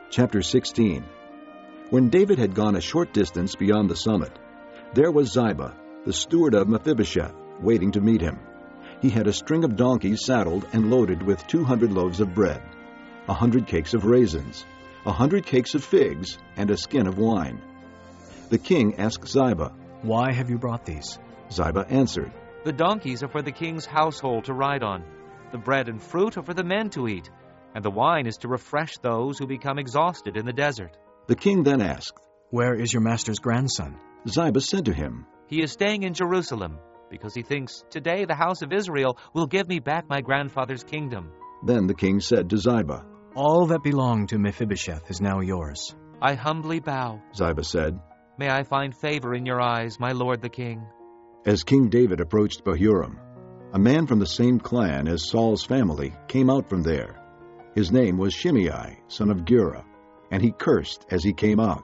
Chapter 16. When David had gone a short distance beyond the summit, there was Ziba, the steward of Mephibosheth, waiting to meet him. He had a string of donkeys saddled and loaded with 200 loaves of bread, 100 cakes of raisins, 100 cakes of figs, and a skin of wine. The king asked Ziba, "Why have you brought these?" Ziba answered, "The donkeys are for the king's household to ride on. The bread and fruit are for the men to eat, and the wine is to refresh those who become exhausted in the desert." The king then asked, "Where is your master's grandson?" Ziba said to him, "He is staying in Jerusalem, because he thinks, 'Today the house of Israel will give me back my grandfather's kingdom.'" Then the king said to Ziba, "All that belonged to Mephibosheth is now yours." "I humbly bow," Ziba said. "May I find favor in your eyes, my lord the king." As King David approached Bahurim, a man from the same clan as Saul's family came out from there. His name was Shimei, son of Gera, and he cursed as he came out.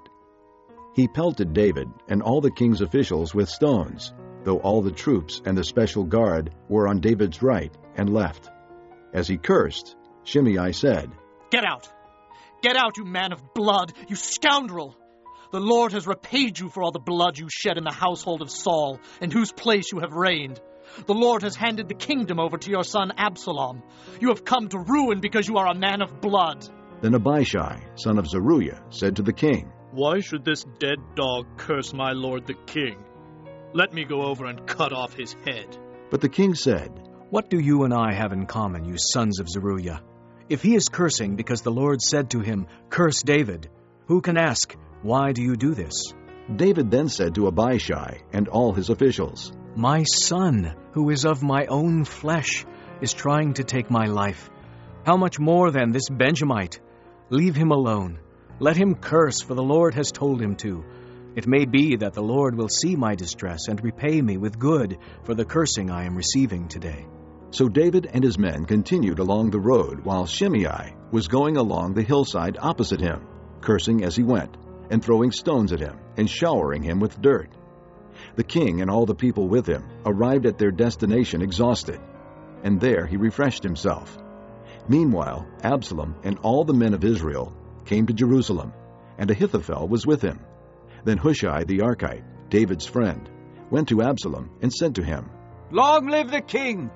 He pelted David and all the king's officials with stones, though all the troops and the special guard were on David's right and left. As he cursed, Shimei said, "Get out! Get out, you man of blood, you scoundrel! The Lord has repaid you for all the blood you shed in the household of Saul, in whose place you have reigned. The Lord has handed the kingdom over to your son Absalom. You have come to ruin because you are a man of blood." Then Abishai, son of Zeruiah, said to the king, "Why should this dead dog curse my lord the king? Let me go over and cut off his head." But the king said, "What do you and I have in common, you sons of Zeruiah? If he is cursing because the Lord said to him, 'Curse David,' who can ask, 'Why do you do this?'" David then said to Abishai and all his officials, "My son, who is of my own flesh, is trying to take my life. How much more then this Benjamite? Leave him alone. Let him curse, for the Lord has told him to. It may be that the Lord will see my distress and repay me with good for the cursing I am receiving today." So David and his men continued along the road, while Shimei was going along the hillside opposite him, cursing as he went, and throwing stones at him, and showering him with dirt. The king and all the people with him arrived at their destination exhausted, and there he refreshed himself. Meanwhile, Absalom and all the men of Israel came to Jerusalem, and Ahithophel was with him. Then Hushai the Archite, David's friend, went to Absalom and said to him, "Long live the king!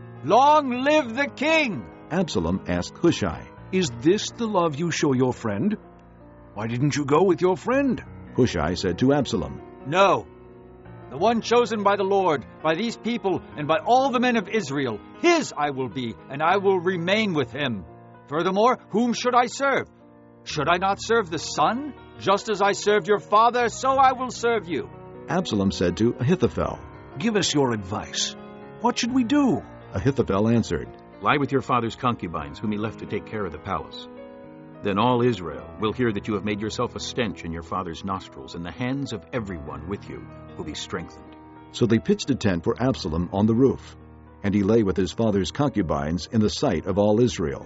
Long live the king!" Absalom asked Hushai, "Is this the love you show your friend? Why didn't you go with your friend?" Hushai said to Absalom, "No. The one chosen by the Lord, by these people, and by all the men of Israel, his I will be, and I will remain with him. Furthermore, whom should I serve? Should I not serve the son? Just as I served your father, so I will serve you." Absalom said to Ahithophel, "Give us your advice. What should we do?" Ahithophel answered, "Lie with your father's concubines, whom he left to take care of the palace. Then all Israel will hear that you have made yourself a stench in your father's nostrils, and the hands of everyone with you will be strengthened." So they pitched a tent for Absalom on the roof, and he lay with his father's concubines in the sight of all Israel.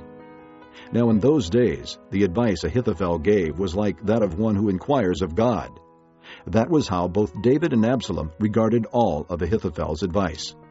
Now in those days the advice Ahithophel gave was like that of one who inquires of God. That was how both David and Absalom regarded all of Ahithophel's advice.